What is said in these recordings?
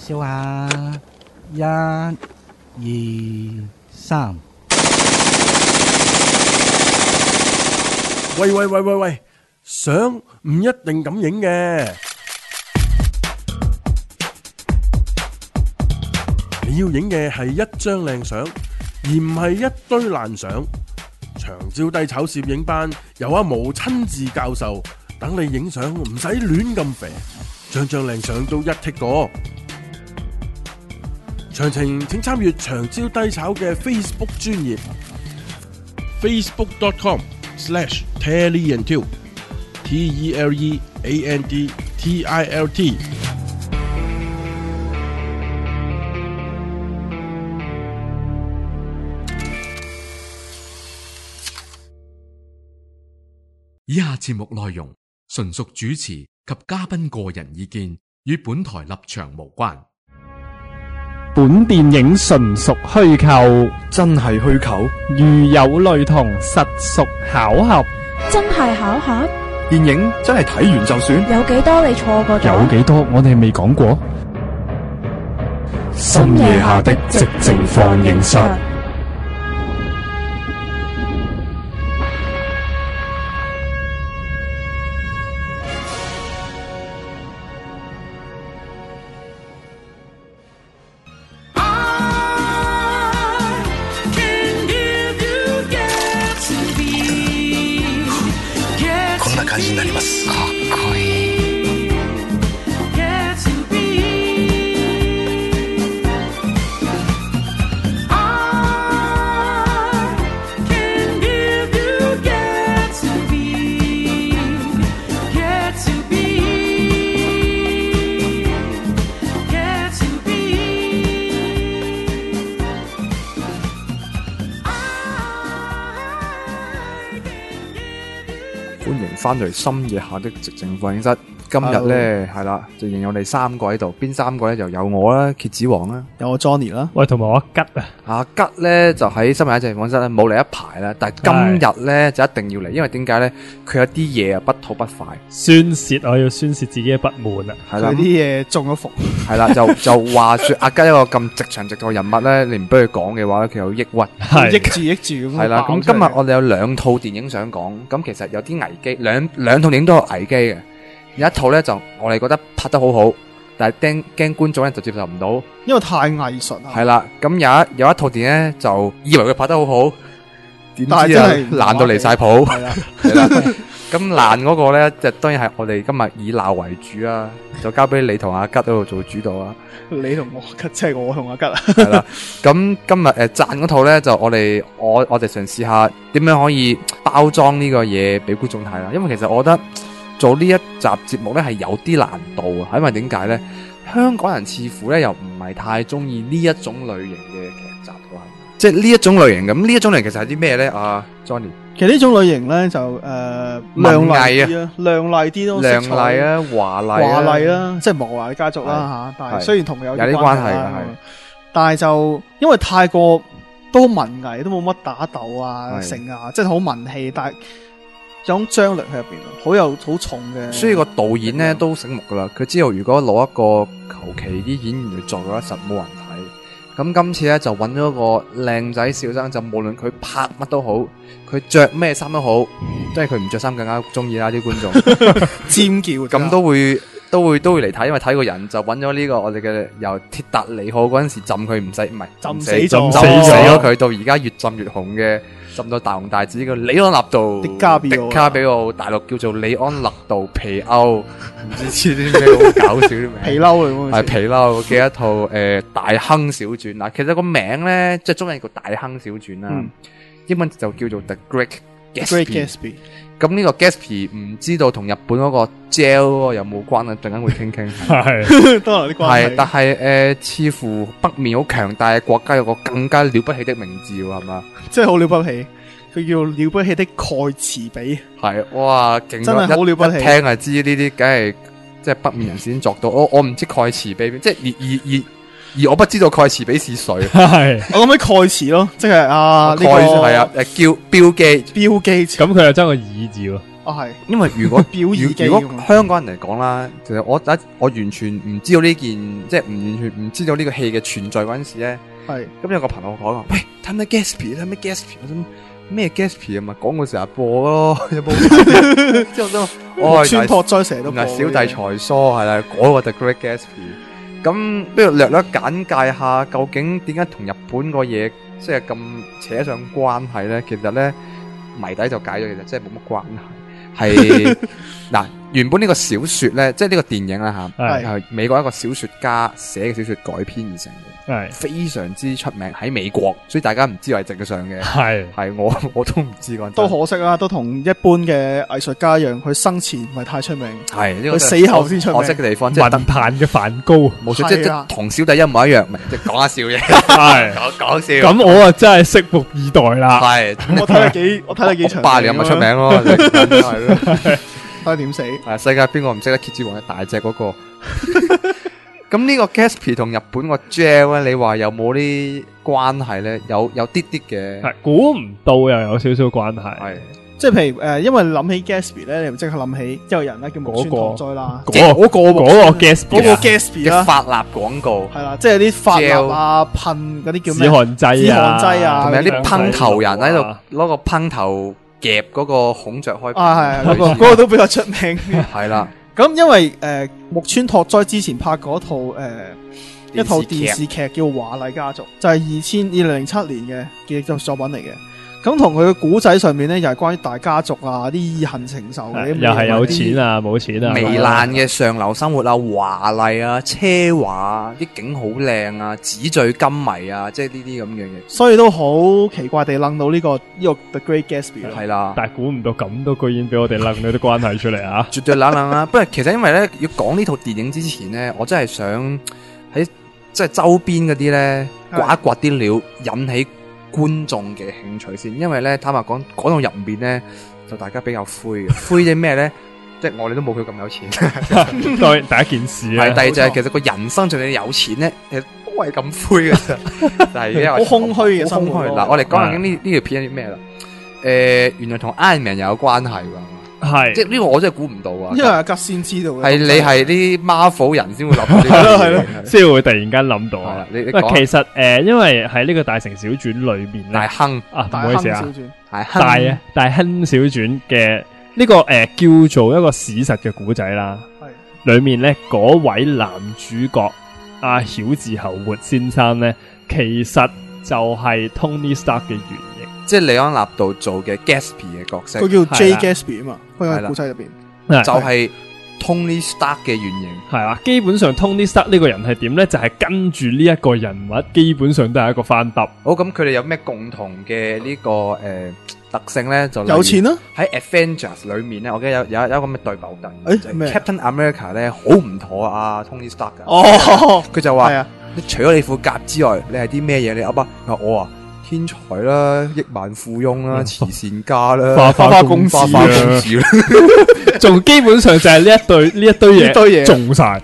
笑下，一、二、三。 喂，相唔一定咁影嘅，你要影嘅係一張靚相，而唔係一堆爛相。長招低炒攝影班由阿毛親自教授，等你影相唔使亂咁肥，張靚相都一剔過。詳情請參閱長招低炒嘅 Facebook 專頁 facebook.com/TeleandTilt TELEANDTILT。 以下節目內容純屬主持及嘉賓個人意見，與本台立場無關。 本電影純屬虛構， 真係虛構？ 如有雷同，實屬巧合。 真係巧合？ 電影真係睇完就算？ 有幾多你錯過咗？ 有幾多我哋未講過？ 深夜下的寂靜放映室。 感じになります。かっこいい。 歡迎翻嚟深夜下的寂靜放映室。今日咧係啦，就仍有我哋三個喺度。邊三個咧？就有我啦，蠍子王啦， 有我 Johnny 啦， 喂，同埋我阿吉啊。 阿吉咧就喺深夜下的寂靜放映室咧冇嚟一排啦，但係今日咧就一定要嚟，因為點解咧？佢有啲嘢啊不吐不快， 宣泄，我要宣泄自己嘅不滿啊！ 係啦， 佢啲嘢中咗伏， 係啦，就話說阿吉一個咁直腸直肚嘅人物咧，你唔俾佢講嘅話咧，佢有抑鬱， 抑住咁。 係啦，咁今日我哋有兩套電影想講，咁其實有啲危機，兩套電影都有危機嘅。有一套咧就我哋覺得拍得好好，但係驚觀眾咧就接受唔到， 因為太藝術啦。 係啦，咁有一套電影咧就以為佢拍得好好，點知啊爛到離晒譜，係啦，咁爛嗰個咧就當然係我哋今日以鬧為主啊，就交俾你同阿吉嗰度做主導啊。 你同我吉，即係我同阿吉啊。 係啦，咁今日讚嗰套咧就我哋嘗試下點樣可以包裝呢個嘢俾觀眾睇啦，因為其實我覺得做呢一集節目咧係有啲難度啊，因為點解咧？香港人似乎咧又唔係太中意呢一種類型嘅劇集喎，即係呢一種類型咁。呢一種類型其實係啲咩咧？啊 ，Johnny， 其實呢種類型咧就亮麗啲啊，亮麗啲咯， 亮麗啊，華麗啦， 即係莫華嘅家族啦嚇。但係雖然同佢有啲關係嘅， 但係就因為太過都文藝，都冇乜打鬥啊、成啊，即係好文氣，但係有種張力喺入邊，好重嘅。 所以個導演咧都醒目噶啦，佢知道如果攞一個求其啲演員嚟做嘅話，實冇人睇。咁今次咧就揾咗個靚仔少生，就無論佢拍乜都好，佢着咩衫都好，即係佢唔着衫更加中意啦啲觀眾尖叫， 咁都會嚟睇，因為睇個人就揾咗呢個我哋嘅由鐵達尼號嗰陣時浸佢唔死咗佢，到而家越浸越紅嘅。浸到大紅大紫嘅李安納度迪卡比奧，大陸叫做李安納度皮歐，唔知啲咩好搞笑啲名皮褸嚟， 係皮褸嘅一套大亨小傳嗱，其實個名咧即係中文叫大亨小傳啦，英文就叫做 The Great Gatsby。咁呢個 Gatsby 唔知道同日本嗰個 Gel 有冇關啊？陣間會傾傾。 係都有啲關係。 係，但係似乎北面好強大嘅國家有個更加了不起的名字喎，係嘛？ 即係好了不起，佢叫了不起的蓋茨比。 係，哇，勁！ 真係好了不起。 一聽就知呢啲，梗係即係北面人先作到。我唔知蓋茨比，即係而我不知道蓋茨比是誰。 係， 我諗起蓋茨咯，即係呢個係啊，叫 Bill Gates。 咁佢又爭個耳字喎。 係， 因為如果表耳機如果咁啊香港人嚟講啦，其實我完全唔知道呢件，即係完全唔知道呢個戲嘅存在嗰陣時咧， 係咁有個朋友講話，喂，睇咩 Gatsby，睇咩 Gatsby，我想咩 Gatsby 啊嘛，廣告成日播咯，有冇睇？之後都木村拓哉成日都播嗱，小弟才疏係啦，嗰個 The Great Gatsby。咁不如略略簡介下，究竟點解同日本個嘢即係咁扯上關係咧？其實咧謎底就解咗，其實真係冇乜關係。係嗱，原本呢個小說咧，即係呢個電影啦吓，係美國一個小說家寫嘅小說改編而成嘅， 係非常之出名喺美國，所以大家唔知係直上嘅，係我都唔知講真。 都可惜啦，都同一般嘅藝術家一樣，佢生前唔係太出名， 係呢個佢死後先出名。 可惜嘅地方，即係文壇嘅梵高， 冇錯，即係同小弟一模一樣，即係講下笑啫， 係講笑。 咁我啊真係拭目以待啦。 係， 我睇你幾長， 8年咪出名咯，係咯。 睇下點死。 係世界邊個唔識得蠍子王一大隻嗰個？咁呢個 Gatsby 同日本個 Gel 咧，你話有冇啲關係咧？有啲嘅， 係估唔到又有少少關係。 係即係譬如因為諗起 Gatsby 咧，你咪即刻諗起一個人咧叫木村拓哉啦， 嗰個 Gatsby 啦， 發蠟廣告係啦，即係啲發蠟啊、噴嗰啲叫咩？ 止汗劑啊， 同埋有啲噴頭人喺度攞個噴頭夾嗰個孔雀開啊，係嗰個都比較出名。 係啦。 咁因為木村拓哉之前拍嗰套一套電視劇叫《華麗家族》，就係2007年嘅作品嚟嘅。咁同佢嘅古仔上面咧，又係關於大家族啊，啲意恨情仇嘅， 又係有錢啊，冇錢啊， 糜爛嘅上流生活啊，華麗啊，奢華啊，啲景好靚啊，紙醉金迷啊，即係呢啲咁嘅嘢。 所以都好奇怪地諗到呢個 The Great Gatsby 係啦， 但係估唔到咁都居然俾我哋諗到啲關係出嚟啊！ 絕對冷啦！不過其實因為咧要講呢套電影之前咧，我真係想喺即係周邊嗰啲咧刮一刮啲料，引起觀眾嘅興趣先，因為咧坦白講到入面咧就大家比較灰嘅，灰啲咩咧？即係我哋都冇佢咁有錢。 當然第一件事啊， 係第二就係其實個人生就你有錢咧，其實都係咁灰嘅啫，就係好空虛嘅生活。 嗱，我哋講下呢條片係啲咩啦？原來同 Iron Man 又有關係㗎。 係， 即係呢個我真係估唔到啊！ 因為阿吉先知道嘅， 係你係啲 Marvel 人先會諗到呢係咯，先會突然間諗到啊！ 你其實因為喺呢個大城小傳裏面咧， 大亨啊，唔好意思啊，大亨小傳嘅呢個叫做一個史實嘅古仔啦。係裏面咧嗰位男主角阿曉治侯活先生咧，其實就係 Tony Stark 嘅原型。 即係李安納度做嘅 Gatsby 嘅角色， 佢叫 J Gatsby 啊嘛，佢喺古仔入邊就係 Tony Stark 嘅原型， 係啊。基本上 Tony Stark 呢個人係點咧？就係跟住呢一個人物，基本上都係一個翻揼。 好，咁佢哋有咩共同嘅呢個特性咧？就有錢啦。 喺 Avengers 裏面咧，我記得有咁嘅對白特， 咩 Captain America 咧好唔妥啊 Tony Stark 噶。 哦， 佢就話：你除咗你副甲之外，你係啲咩嘢？你噏啊？我啊。天才啦，億萬富翁啦，慈善家啦， 花花公子啦，仲基本上就係呢一堆嘢中晒。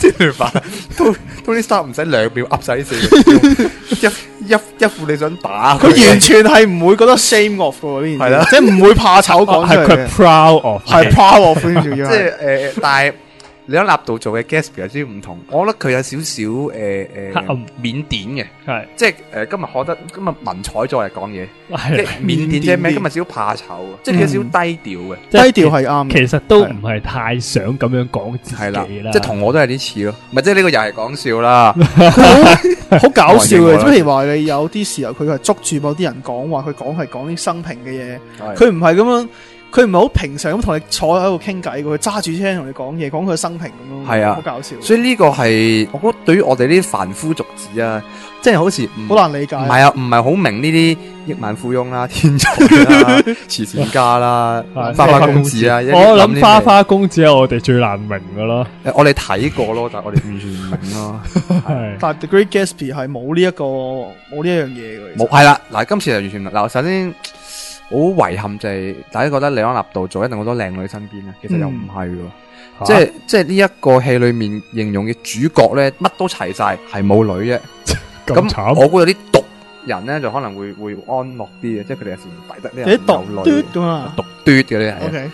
Tony Stark 唔使2秒噏晒呢4個，一副你想打佢完全係唔會覺得 shame of 嘅呢件事，係啦，即係唔會怕醜講出嚟嘅， 係佢 proud of， 係 proud of 呢樣嘢， 即係但係。你喺納度做嘅 Gatsby 有啲唔同，我覺得佢有少少緬甸嘅，係即係今日文采再嚟講嘢，即係緬甸即係咩？今日少怕醜，即係有少少低調嘅， 低調係啱。 其實都唔係太想咁樣講自己啦， 即係同我都係啲似咯，咪即係呢個又係講笑啦， 好搞笑嘅。譬如話你有啲時候佢係捉住某啲人講話，佢係講啲生平嘅嘢，佢唔係咁樣。佢唔係好平常咁同你坐喺度傾偈，佢揸住車同你講嘢，講佢嘅生平咁咯，係啊，好搞笑。 所以呢個係我覺得對於我哋呢啲凡夫俗子啊，即係好似好難理解。唔係啊，唔係好明呢啲億萬富翁啦、天才啦、慈善家啦、花花公子啊。 我諗花花公子係我哋最難明噶咯。 我哋睇過咯，但係我哋完全唔明咯。 但係 The Great Gatsby 係冇呢一樣嘢嘅。 冇係啦，嗱，今次就完全嗱，首先。好遺憾就係大家覺得李安納度做一定好多靚女身邊咧，其實又唔係喎，即係呢一個戲裏面形容嘅主角咧，乜都齊晒，係冇女啫。咁我估有啲毒人咧就可能會安樂啲嘅，即係佢哋有時唔抵得呢啲有女毒嘟嘅呢係。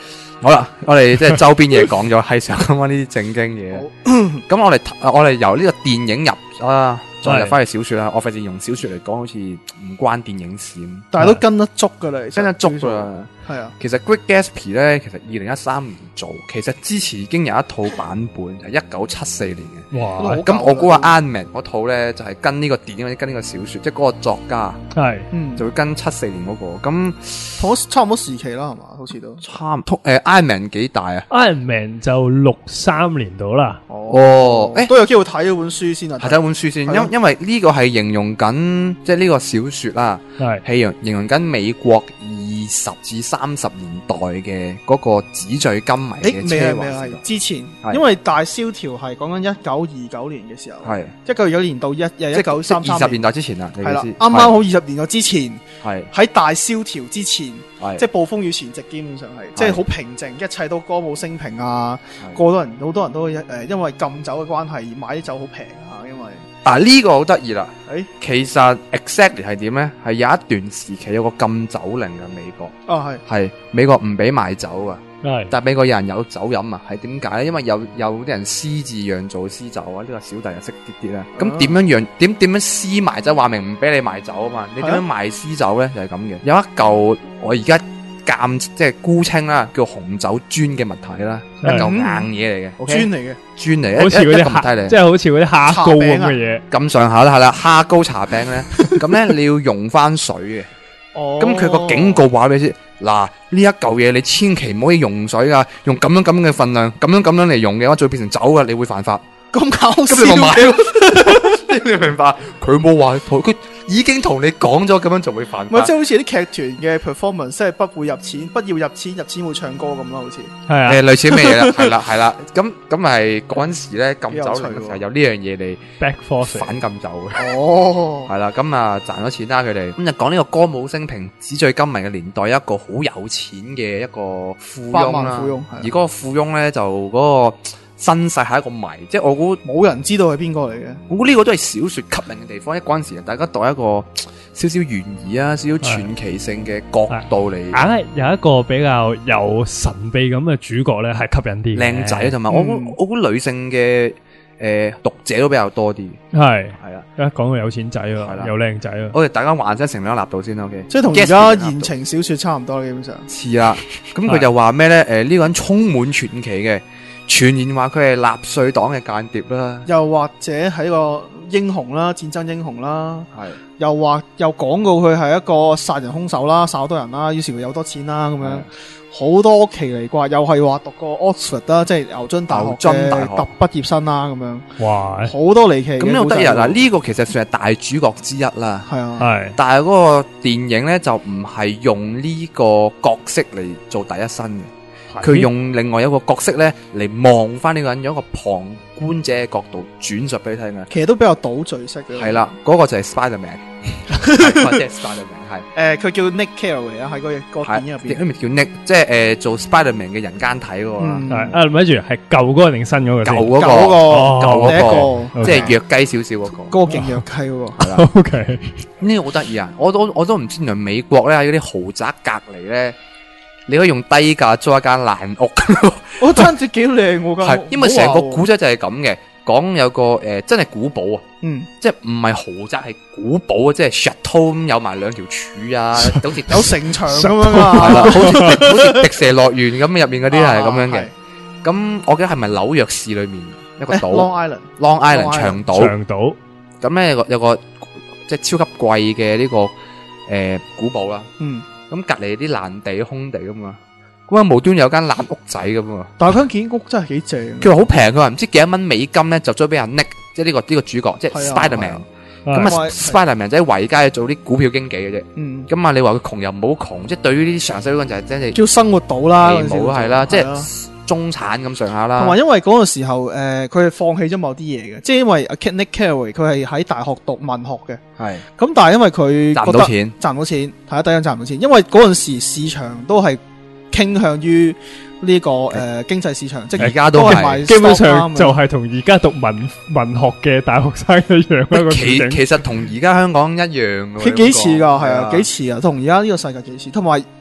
好啦，我哋即係周邊嘢講咗，係想講翻呢啲正經嘢。咁我哋由呢個電影入啊，再入翻去小說啦。我費事用小說嚟講，好似唔關電影事咁。 但係都跟得足噶啦， 跟得足噶啦。 係啊， 其實 Great Gatsby 咧，其實2013年做，其實之前已經有一套版本，係1974年嘅。 哇！ 咁我估阿 Iron Man 嗰套咧，就係跟呢個電影或者跟呢個小說，即係嗰個作家係， 就會跟74年嗰個。咁同差唔多時期啦，係嘛？好似都差唔多。Iron Man 幾大啊 Iron Man 就63年到啦。 哦， 都有機會睇嗰本書先啊。 睇本書先，因為呢個係形容緊，即係呢個小說啦，係形容緊美國20至30年代嘅嗰個紙醉金迷嘅奢華時代。 之前，因為大蕭條係講緊1929年嘅時候，係1929年到1933年 ，20年代之前啦， 係啦，啱啱好20年代之前， 係喺大蕭條之前，即係暴風雨前夕，基本上係即係好平靜，一切都歌舞升平啊！好多人都因為禁酒嘅關係而買啲酒好平啊，因為。 呢個好得意啦！其實 exactly 係點咧？係有一段時期有個禁酒令嘅美國。係美國唔俾賣酒啊。但係美國有人有酒飲啊？係點解咧？因為有啲人私自釀造私酒啊！呢個小弟又識啲啦。咁點樣點樣私賣酒？話明唔俾你賣酒啊嘛？你點樣賣私酒咧？就係咁嘅。有一嚿我而家即係姑稱啦，叫紅酒磚嘅物體啦，一嚿硬嘢嚟嘅，磚嚟嘅， 好似嗰啲物體嚟， 即係好似嗰啲蝦糕咁嘅嘢， 咁上下啦，係啦，蝦糕茶餅咧，咁咧你要溶翻水嘅，咁佢個警告話俾你知，嗱呢一嚿嘢你千祈唔可以溶水噶，用咁樣嘅份量，咁樣嚟溶嘅話，就會變成酒噶，你會犯法。 咁搞笑， 咁你咪買咯，你明白？佢冇話佢。已經同你講咗咁樣就會犯法， 即係好似啲劇團嘅 performance， 即係不會入錢，不要入錢，入錢會唱歌咁咯，好似係啊， 類似咩嘢啦，係啦，咁係嗰陣時咧禁酒令嘅時候有呢樣嘢嚟 back force 反禁酒嘅， 哦， 係啦，咁啊賺咗錢啦佢哋，咁就講呢個歌舞升平、紙醉金迷嘅年代，一個好有錢嘅一個富翁啦，而嗰個富翁咧就嗰個。身世係一個謎，即係我估冇人知道係邊個嚟嘅。 我估呢個都係小說吸引嘅地方，因為嗰陣時大家當一個少少懸疑啊、少少傳奇性嘅角度嚟，硬係有一個比較有神秘咁嘅主角咧，係吸引啲靚仔，同埋我估女性嘅讀者都比較多啲。 係啊，一講到有錢仔喎，又靚仔喎。 我哋大家幻想成兩立度先 ，OK。 即係同而家言情小說差唔多，基本上似啦。咁佢就話咩咧？呢個人充滿傳奇嘅。傳言話佢係納粹黨嘅間諜啦， 又或者係一個英雄啦，戰爭英雄啦， 係又講過佢係一個殺人兇手啦，殺好多人啦，於是佢有多錢啦，咁樣好多奇離怪，又係話讀過 Oxford 啦，即係牛津大學嘅特畢業生啦，咁樣，哇，好多離奇。咁呢個得意啦，呢個其實算係大主角之一啦， 係啊， 係，但係嗰個電影咧就唔係用呢個角色嚟做第一身嘅。佢用另外一個角色咧嚟望翻呢個人，用一個旁觀者嘅角度轉述俾你聽嘅。 其實都比較倒敘式嘅。 係啦，嗰個就係 Spider-Man， 即係 Spider-Man 係。 佢叫 Nick Carraway 啊，喺個電影入邊。 呢邊叫 Nick， 即係做 Spider-Man 嘅人間體嗰個啦。 係咪住係舊嗰個定新嗰個？ 舊嗰個，即係弱雞少少嗰個。 嗰個勁弱雞嗰個。 OK， 呢個好得意啊！我都唔知原來美國咧喺嗰啲豪宅隔籬咧。你可以用低價租一間爛屋， 我真係幾靚喎！係， 因為成個古仔就係咁嘅，講有個真係古堡啊，即係唔係豪宅係古堡啊，即係 chateau 有埋兩條柱啊，好似有城牆咁樣啊， 係啦，好似迪士尼樂園咁入面嗰啲係咁樣嘅。咁我記得係咪紐約市裏面一個島 ？Long Island 長島。咁咧有個即係超級貴嘅呢個古堡啦。咁隔籬啲爛地空地噶嘛，咁啊無端有間爛屋仔咁啊！ 但係佢間屋真係幾正。 佢話好平，佢話唔知幾多蚊美金咧，就租俾人 Nick，即係呢個主角，即係 Spider-Man。咁啊 Spider-Man 就喺維街做啲股票經紀嘅啫。咁啊你話佢窮又唔好窮，即係對於呢啲常識嗰陣就係真係叫生活到啦， 冇係啦，即係中產咁上下啦。同埋因為嗰個時候佢係放棄咗某啲嘢嘅，即係因為 Nick Carraway 佢係喺大學讀文學嘅。係，咁但係因為佢賺唔到錢， 係啊，第一賺唔到錢，因為嗰陣時市場都係傾向於呢個經濟市場，即係而家都係， 基本上就係同而家讀文學嘅大學生一樣。 其實同而家香港一樣嘅， 佢幾似噶，係啊，幾似啊，同而家呢個世界幾似，同埋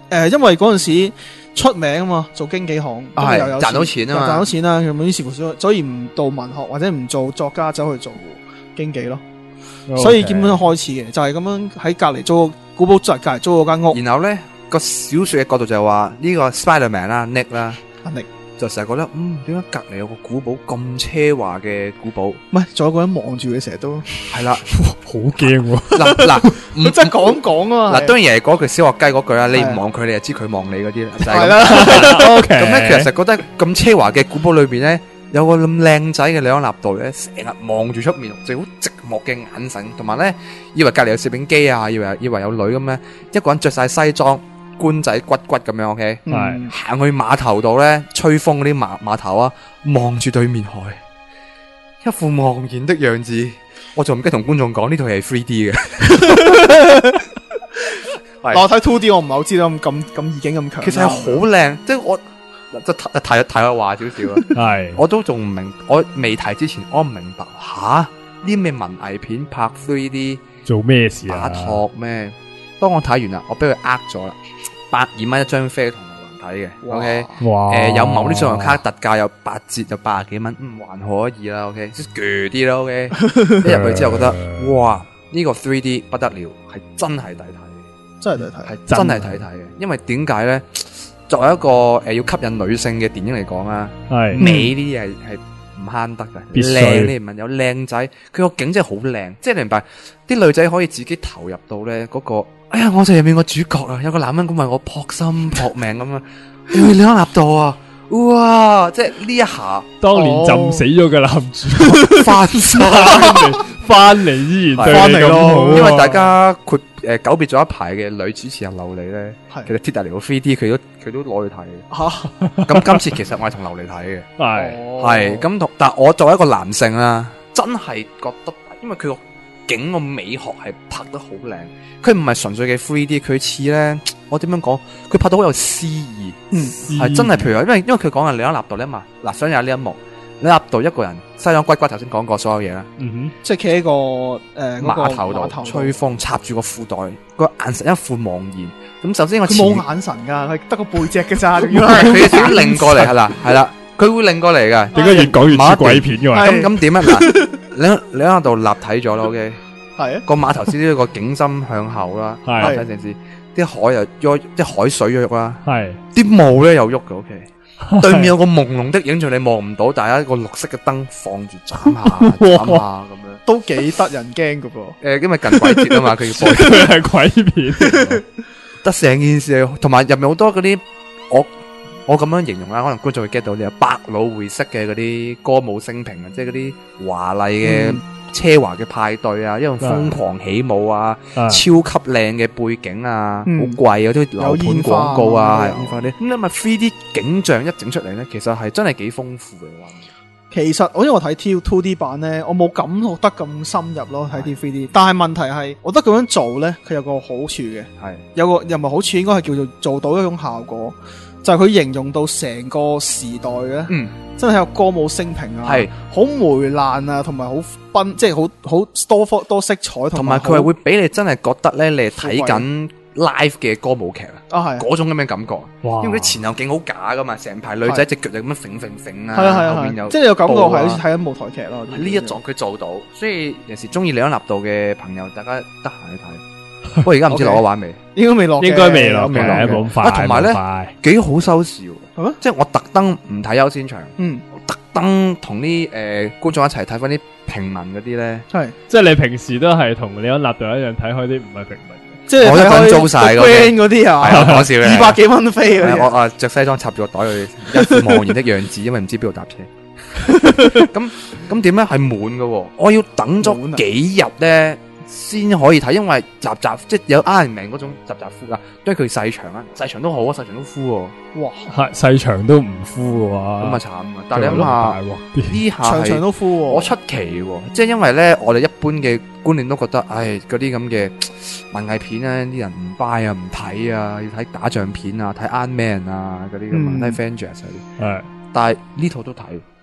因為嗰陣時出名啊嘛，做經紀行，咁又有賺到錢啊嘛， 賺到錢啦，咁於是乎所以唔讀文學或者唔做作家，走去做經紀咯。所以基本上開始嘅就係咁樣喺隔離租古堡隔離租嗰間屋。 然後咧個小説嘅角度就係話呢個 Spiderman 啦 Nick 啦， 阿 Nick 就成日覺得點解隔離有個古堡咁奢華嘅古堡？ 唔係，仲有個人望住佢，成日都係啦， 好驚喎！ 嗱， 唔即係講啊嘛。 嗱，當然係嗰句小學雞嗰句啦，你唔望佢，你就知佢望你嗰啲啦，就係係啦。 OK， 咁咧，其實覺得咁奢華嘅古堡裏邊咧，有個咁靚仔嘅里安納度咧，成日望住出面，就好寂寞嘅眼神，同埋咧以為隔離有攝影機啊，以為有女咁咧，一個人着晒西裝。官仔骨骨咁樣 ，OK， 行去碼頭度咧，吹風嗰啲碼頭啊，望住對面海，一副茫然的樣子。我仲唔記得同觀眾講呢套係 3D 嘅。 我睇 2D 我唔係好知道咁意境咁強。 其實係好靚，即係我即係睇我話少少啊。係，我都仲唔明，我未睇之前我唔明白吓啲咩文藝片拍 3D 做咩事啊？ 打托咩？當我睇完啦，我俾佢呃咗啦。120蚊一張飛同埋睇嘅 ，OK， 哇， 有某啲信用卡特價有8折，就80幾蚊，還可以啦 ，OK， 即係鋸啲啦 ，OK， 一入去之後覺得，哇，呢個 3D 不得了，係真係抵睇， 真係抵睇， 係真係抵睇嘅，因為點解咧？作為一個要吸引女性嘅電影嚟講啊，美呢啲係唔慳得嘅，靚你唔問有靚仔，佢個景真係好靚，即係你明白啲女仔可以自己投入到咧嗰個。哎呀，我就入面個主角啊，有個男人咁為我撲心撲命咁啊，里安納度啊，哇！即係呢一下， 當年浸死咗嘅男主翻嚟依然對你咁好， 因為大家久別咗一排嘅女主持人琉璃咧，其實鐵達尼個 3D 佢都攞去睇嘅。咁今次其實我係同琉璃睇嘅，係咁但我作為一個男性啦，真係覺得，因為佢個景個美學係拍得好靚，佢唔係純粹嘅 3D， 佢似咧，我點樣講？佢拍到好有詩意，係真係。譬如因為佢講嘅里安納度咧嘛，嗱，想有呢一幕，里安納度一個人西裝骨骨，頭先講過所有嘢啦， 即係企喺個碼頭度吹風，插住個褲袋，個眼神一副茫然。咁首先我佢冇眼神㗎，佢得個背脊嘅咋， 佢少擰過嚟係啦，佢會擰過嚟㗎。 點解越講越似鬼片嘅？ 咁點啊？嗱。你喺度立體咗啦 ，OK， 係啊，個碼頭先呢個景深向後啦，立體城市，啲海又喐，啲海水喐啦，係，啲霧咧又喐嘅 ，OK， 對面有個朦朧的影像你望唔到，但係一個綠色嘅燈放住斬下咁樣， 都幾得人驚噶噃。 因為近鬼節啊嘛，佢要播佢係鬼片， 得成件事，同埋入面好多嗰啲我咁樣形容啦，可能觀眾會 get 到啲百老匯式嘅嗰啲歌舞升平啊，即係嗰啲華麗嘅奢華嘅派對啊，一種瘋狂起舞啊，超級靚嘅背景啊，好貴啊，啲樓盤廣告啊，係咁因為 3D 景象一整出嚟咧，其實係真係幾豐富嘅。 其實因為我睇 2D 版咧，我冇感覺得咁深入咯，睇啲 3D。但係問題係，我覺得咁樣做咧，佢有個好處嘅，係有個又唔係好處，應該係叫做做到一種效果。就係佢形容到成個時代嘅，真係有歌舞升平啊，係好糜爛啊，同埋好奔，即係好多色彩，同埋佢係會俾你真係覺得咧，你係睇緊 live 嘅歌舞劇啊，嗰種咁嘅感覺。因為啲前後景好假噶嘛，成排女仔隻腳就咁樣揈啊，後面有即係有感覺係好似睇緊舞台劇咯。 呢一種佢做到，所以有時中意里安納度嘅朋友，大家得閒去睇。不過而家唔知落咗畫未？ 應該未落， 應該未落嘅，冇咁快。 同埋咧，幾好收視，係咩？即係我特登唔睇優先場，我特登同啲觀眾一齊睇翻啲平民嗰啲咧，係即係你平時都係同里安納度一樣睇開啲唔係平民嘅， 即係我一個人租晒嗰啲啊， 係講笑嘅， 200幾蚊飛嗰啲。 我着西裝插住個袋去，一副茫然的樣子，因為唔知邊度搭車。咁點咧？係滿嘅，我要等咗幾日咧。先可以睇，因為集即係有 Iron Man 嗰種集呼啊，因為佢細場啊，細場都好啊，細場都呼喎。 哇，細場都唔呼嘅話， 咁啊慘啊！但係你諗下，呢下場場都呼喎， 我出奇喎，即係因為咧，我哋一般嘅觀念都覺得，唉，嗰啲咁嘅文藝片咧，啲人唔 buy 啊，唔睇啊，要睇打仗片啊，睇 Iron Man 啊，嗰啲咁啊，睇 Avengers 嗰啲。係，但係呢套都睇。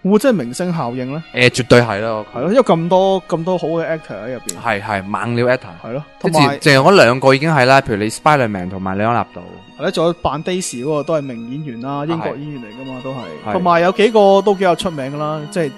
會唔會真係明星效應咧？ 絕對係啦， 係咯，因為咁多好嘅 actor 喺入邊， 係猛料 actor， 係咯，同埋淨係嗰兩個已經係啦，譬如你 Spider-Man 同埋李安納度， 係咧，仲有扮 Daisy 嗰個都係名演員啦，英國演員嚟噶嘛，都係，同埋有幾個都幾有出名噶啦，即係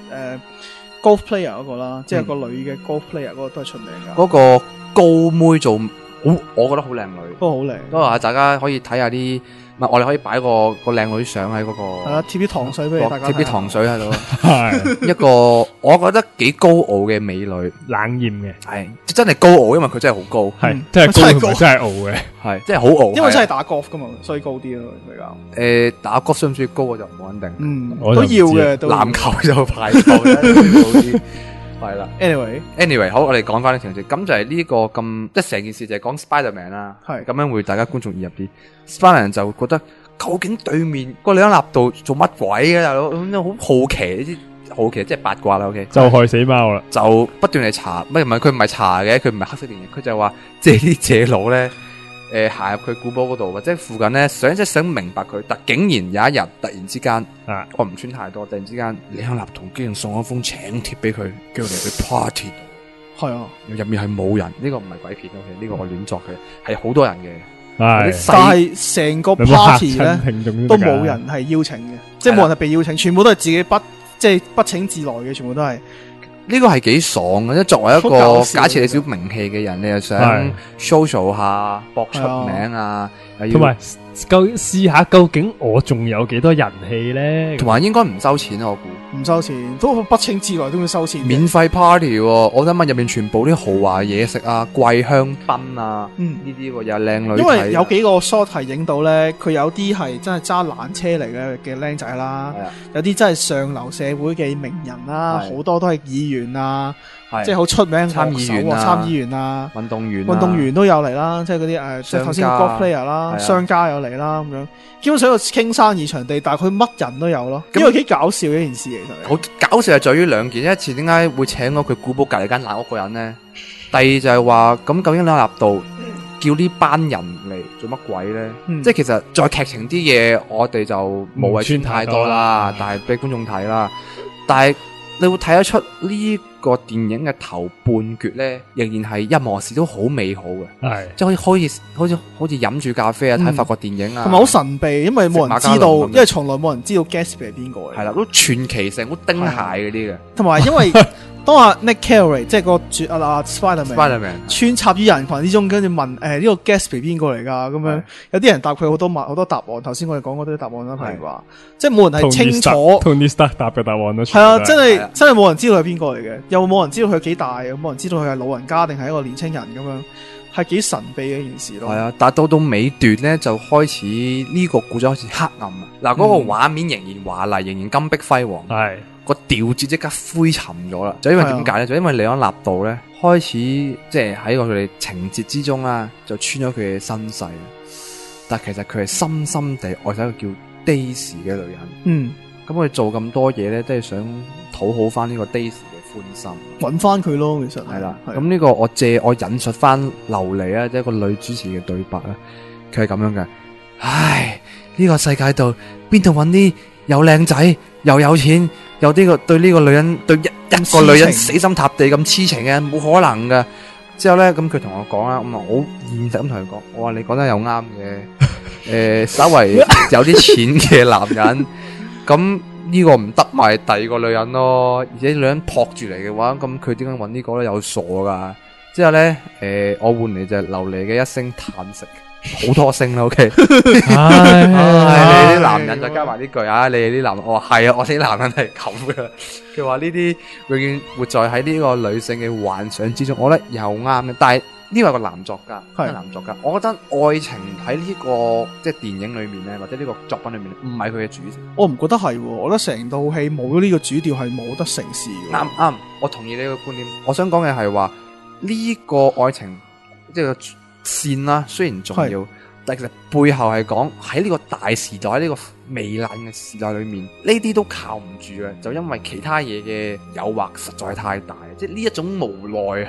golf player 嗰個啦，即係個女嘅 golf player 嗰個都係出名噶， 嗰個高妹做我覺得好靚女， 都好靚， 都話大家可以睇下啲。唔係，我哋可以擺個靚女相喺嗰個。係啦，貼啲糖水俾大家。 貼啲糖水喺度。 係一個我覺得幾高傲嘅美女， 冷豔嘅。 係真係高傲，因為佢真係好高。 係真係高，真係傲嘅。 係真係好傲。 因為真係打 golf 噶嘛，所以高啲咯比較。 打 golf 需唔需要高我就唔好肯定。 都要嘅。 籃球就排球咧，高啲。係啦 ，anyway，好，我哋講翻呢條線，咁就係呢個咁，即係成件事就係講 Spider-Man 啦，係咁樣會大家觀眾易入啲 ，Spider-Man 就覺得究竟對面個李安納度做乜鬼嘅大佬，咁樣好好奇，呢啲好奇即係八卦啦 ，OK， 就害死貓啦， 就不斷嚟查，佢唔係查嘅，佢唔係黑色電影，佢就話借啲借佬咧。行入佢古堡嗰度，或者附近咧，想明白佢，但竟然有一日突然之間，我唔穿太多，突然之間李安納度竟然送一封請帖俾佢，叫佢嚟去 party 度。係啊，入面係冇人，呢個唔係鬼片 ，OK， 呢個我亂作嘅，係好多人嘅。但係成個 party 咧都冇人係邀請嘅，即係冇人係被邀請，全部都係自己不請自來嘅，全部都係。 呢個係幾爽嘅，即係作為一個假設你少名氣嘅人，你又想 social 下搏出名啊， 同埋試下究竟我仲有幾多人氣咧？ 同埋應該唔收錢啊，我估唔收錢，都不請自來都要收錢。 免費 party，我想問入面全部啲豪華嘢食啊、貴香檳啊，呢啲又靚女。 因為有幾個 shot 係影到咧，佢有啲係真係揸纜車嚟嘅靚仔啦，有啲真係上流社會嘅名人啦，好多都係議員啊。即係好出名參議員啊， 運動員都有嚟啦，即係嗰啲即係頭先 golf player 啦，商家有嚟啦咁樣，基本上個傾生意場地，但係佢乜人都有咯，因為幾搞笑嘅一件事其實。 好搞笑係在於兩件，一次點解會請咗佢古堡隔籬間爛屋個人咧？第二就係話咁究竟李安納度叫呢班人嚟做乜鬼咧？即係其實再劇情啲嘢，我哋就冇謂穿太多啦，但係俾觀眾睇啦，但係。你會睇得出呢個電影嘅頭半橛咧，仍然係一幕時都好美好嘅，係即係好似飲住咖啡啊，睇法國電影啊， 同埋好神秘，因為冇人知道，因為從來冇人知道 Gatsby 係邊個嘅， 係啦，都傳奇性好丁蟹嗰啲嘅， 同埋因為當阿 Nick Carey 即係個Spider-Man 穿插於人群之中，跟住問呢個 Gatsby 邊個嚟㗎？咁樣有啲人答佢好多答案。頭先我哋講嗰啲答案啦，譬如話，即係冇人係清楚。 Tony Stark 答嘅答案都係啊，真係冇人知道佢係邊個嚟嘅，又冇人知道佢幾大，冇人知道佢係老人家定係一個年青人咁樣，係幾神秘嘅一件事咯。係啊， 但到尾段咧就開始呢個故仔開始黑暗啊！嗱，嗰個畫面仍然華麗，仍然金碧輝煌。係。個調子即刻灰沉咗啦，就因為點解咧？就因為李安納度咧開始即係喺佢哋情節之中啦，就穿咗佢嘅身世，但其實佢係深深地愛上一個叫 Daisy 嘅女人。咁佢做咁多嘢咧，都係想討好翻呢個 Daisy 嘅歡心， 搵翻佢咯。其實係啦，咁呢個我引述翻琉璃啊，即係一個女主持嘅對白啦，佢係咁樣嘅。唉，呢個世界度邊度搵啲又靚仔又有錢？有呢個對呢個女人對一個女人死心塌地咁痴情嘅，冇可能㗎。之後咧，咁佢同我講啦，咁啊好現實咁同佢講，我話你講得又啱嘅，稍為有啲錢嘅男人，咁呢個唔得埋第二個女人咯，而且女人撲住嚟嘅話，咁佢點解搵呢個咧？有傻噶。之後咧，我換嚟就係琉璃嘅一聲嘆息。好多聲啦 ，OK， 你啲男人就加埋呢句啊，你哋啲男人，我話係啊，我哋啲男人係咁噶。佢話呢啲永遠活在喺呢個女性嘅幻想之中，我覺得又啱嘅。但係呢個係個男作家，係男作家，我覺得愛情喺呢個即係電影裏面咧，或者呢個作品裏面唔係佢嘅主線。我唔覺得係，我覺得成套戲冇咗呢個主調係冇得成事嘅。啱，我同意你個觀點。我想講嘅係話呢個愛情即係線啦，雖然重要，但其實背後係講喺呢個大時代，呢個糜爛嘅時代裏面，呢啲都靠唔住嘅，就因為其他嘢嘅誘惑實在太大，即係呢一種無奈啊，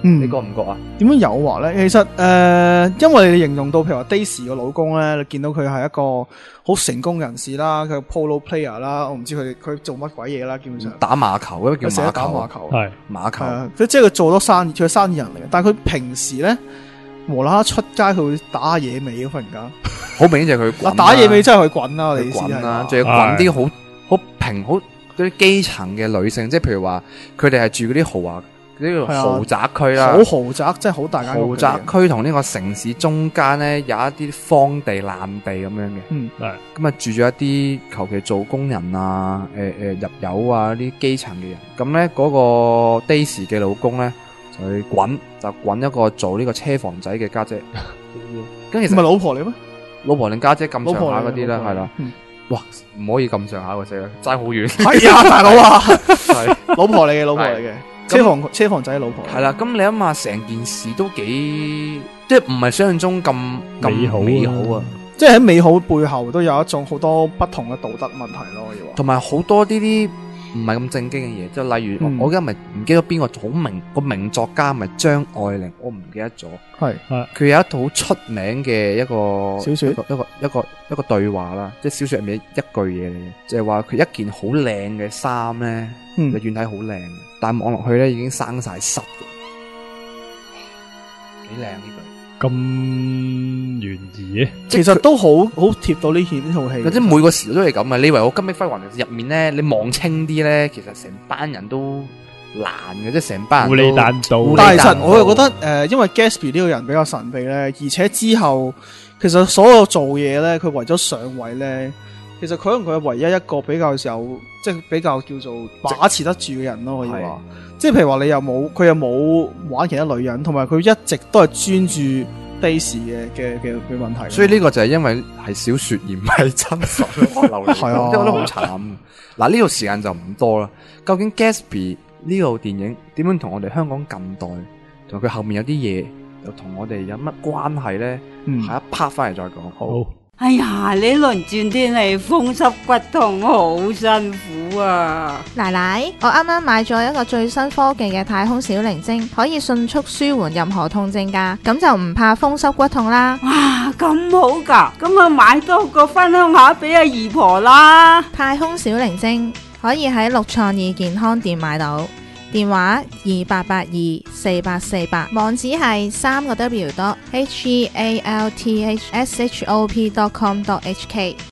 嗯， 你覺唔覺啊？ 點樣誘惑咧？其實因為你形容到譬如話 Daisy 個老公咧，你見到佢係一個好成功人士啦，佢 polo player 啦，我唔知佢做乜鬼嘢啦，基本上打馬球，嗰個叫馬球， 馬球係馬球， 即係佢做多生意，佢係生意人嚟嘅。但係佢平時咧無啦啦出街，佢會打下野味，忽然間好明顯就係佢滾啦打野味真係佢滾啦，你意思係滾啦，仲要滾啲好平好嗰啲基層嘅女性，即係譬如話佢哋係住嗰啲豪宅區啦， 好豪宅，即係好大間豪宅區同呢個城市中間咧有一啲荒地爛地咁樣嘅，咁啊住咗一啲求其做工人啊，入油啊啲基層嘅人，咁咧嗰個 Daisy 嘅老公咧就去滾一個做呢個車房仔嘅家姐，咁其實唔係老婆嚟咩？ 老婆定家姐咁上下嗰啲啦，係啦。哇，唔可以咁上下嘅死啦，爭好遠。 係啊，大佬啊，係老婆嚟嘅，老婆嚟嘅，車房仔老婆。 係啦，咁你諗下，成件事都幾，即係唔係想象中咁美好啊！ 即係喺美好背後都有一種好多不同嘅道德問題咯，可以話。同埋好多呢啲唔係咁正經嘅嘢，即係例如我而家咪唔記得邊個好名作家，咪張愛玲，我唔記得咗。係佢有一套好出名嘅一個小說，一個對話啦，即係小說入面一句嘢嚟嘅，就係話佢一件好靚嘅衫咧，就遠睇好靚，但係望落去咧已經生晒濕嘅，幾靚呢句。 咁懸疑， 其實都好貼到呢套戲。 即係每個時代都係咁嘅。你以為我金碧輝煌入面咧，你望清啲咧，其實成班人都難嘅，即係成班人狐狸彈道。 但係其實我又覺得因為 Gatsby 呢個人比較神秘咧，而且之後其實所有做嘢咧，佢為咗上位咧，其實佢可能佢係唯一一個比較有即係比較叫做把持得住嘅人咯，可以話。即係譬如話佢又冇玩其他女人，同埋佢一直都係專注 Daisy 嘅問題。 所以呢個就係因為係小說而唔係真實嘅流嚟，係啊，即係我覺得好慘。嗱，呢度時間就唔多啦。究竟 Gatsby 呢套電影點樣同我哋香港近代同佢後面有啲嘢又同我哋有乜關係咧？下一 part 翻嚟再講。好。 哎呀，你輪轉天氣風濕骨痛好辛苦啊！ 奶奶，我啱啱買咗一個最新科技嘅太空小靈精，可以迅速舒緩任何痛症噶，咁就唔怕風濕骨痛啦。 哇，咁好噶，咁啊買多個分享下俾阿姨婆啦。 太空小靈精可以喺6創意健康店買到。電話28824848，網址係3個W.healthshop.com.hk。